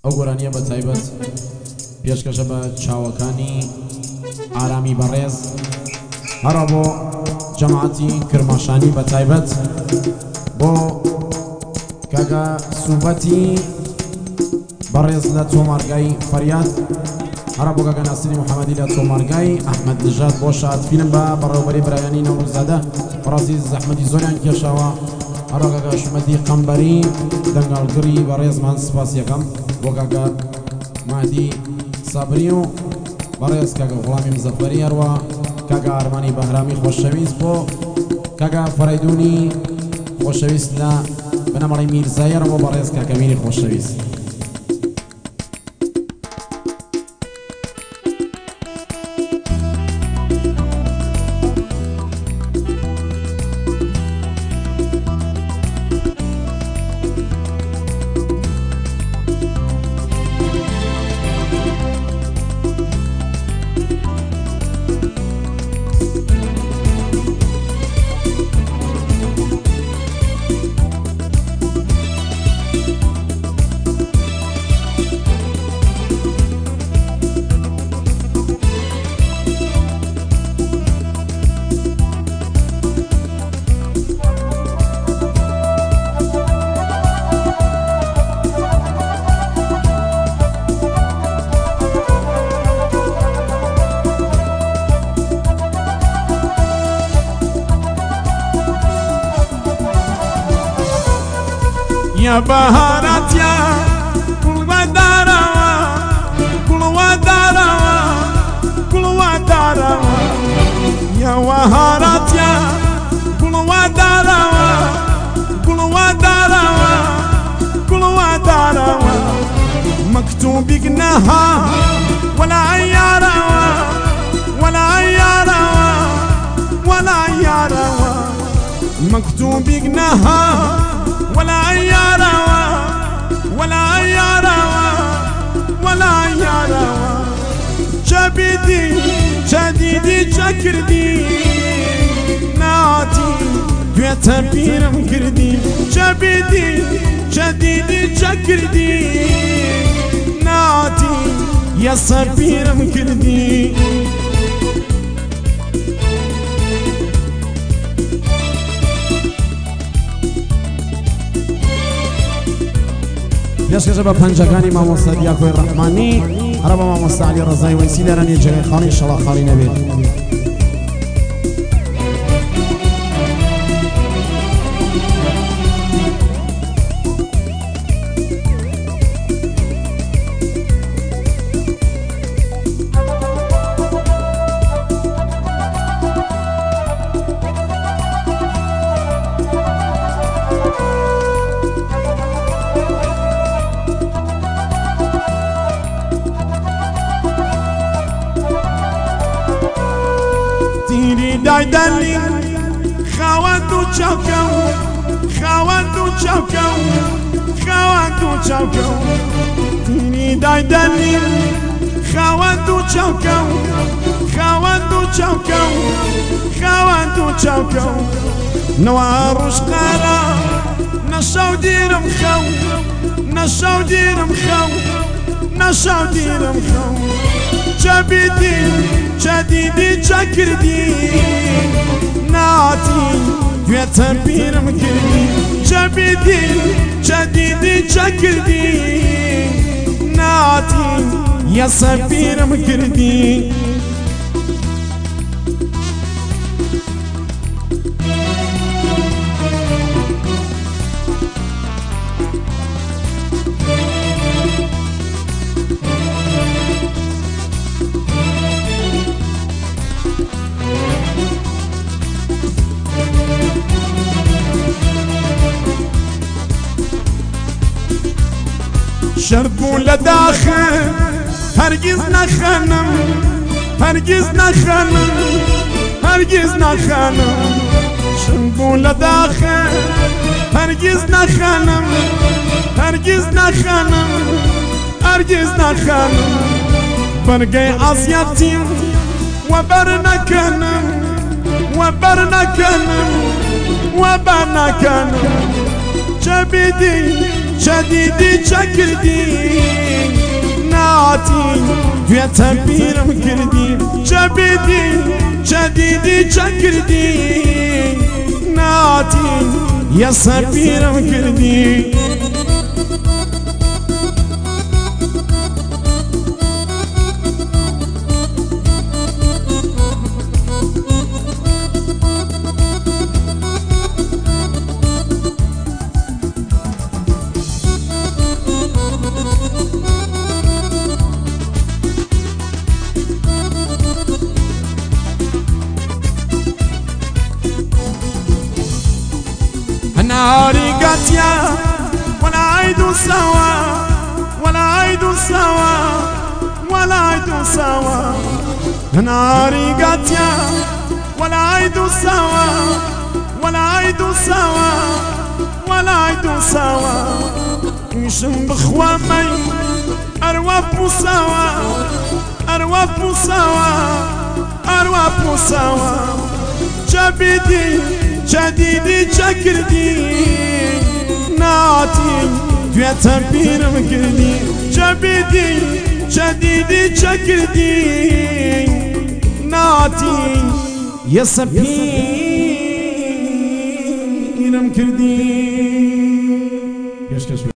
ئەو گۆرانیە بە تایبەت پێشکەشە بە چاوەکانی ئارامی بەڕێز هەرا بۆ جەماعەتی کرماشانی بە تایبەت بۆ کاکە سوبەتی بەڕێز لە تۆمارگای فەریاد هەرا بۆ کاکە ناسیری محەممەدی لە تۆمارگای ئەحمەد نژاد بۆ شادفیلم بە بەڕێوەبەری برایانی نەوروزادە بەڕاستی زەحمەتی زۆریان کێشاوە هەرا کاکە شمەتی قەمبەری دەنگاڵگری بەڕێزمان سپاس یەکەم بۆ کاکە مادی سابری و بەڕێز کاکە غوڵامی مزەفەری هەروە کاکە ئارمانی بەهرامی خۆشەویست بۆ کاکە فەرەیدونی خۆشەویست لە بنەمەڵی میرزایەر بۆ بەڕێز کاکە میری خۆشەویست يا بهارات يا كل وداروا كل وداروا كل وداروا يا وهارات يا كل وداروا كل وداروا كل وداروا مكتوب جناها ولا عياروا ولا عياروا ولا عياروا مكتوب جناها ولا عيارة ولا عيارة ولا عيارة جبدي جديدي جكردي ناتي دويتا بيرم كردي جبدي جديدي جكردي ناتي يا صبيرم كردي پێشکەشە بە پەنجەکانی مامۆستا دیاکۆی ڕەحمانی هەرە بە مامۆستا عەلی ڕەزای وەیسی لەرەنێ جێگەی خاڵی ئینشەڵڵا خاڵی نەبێت دايدالي خواتو تشاوكو خواتو تشاوكو خواتو تشاوكو تيني دايدالي خواتو تشاوكو خواتو تشاوكو خواتو تشاوكو نوار شقالا نشاو ديرم خو نشاو ديرم خو نشاو ديرم خو جبدي جديدي جكردي ناتي دويتا بيرم كردي جبدي جديدي جكردي ناتي يا صبيرم كردي شربو لداخل هرگز نخنم هرگز نخنم هرگز نخنم شربو لداخل هرگز نخنم هرگز نخنم هرگز نخنم برگه عصیتیم و بر نکنم و بر نکنم و بر نکنم جبیدی جديدي شكردي ناتي يا تبير مكردي جديدي شكردي ناتي يا سبير مكردي ناري قاتيا ولا عيدوا سوا ولا عيدوا سوا ولا عيدوا سوا ناري قاتيا ولا عيدوا سوا ولا عيدوا سوا ولا عيدوا سوا نشم بخوامي أرواب سوا أرواب سوا أرواب سوا جديدي شكردي ناتي يا تبير مكردي جديدي شكردي ناتي يا سبير مكردي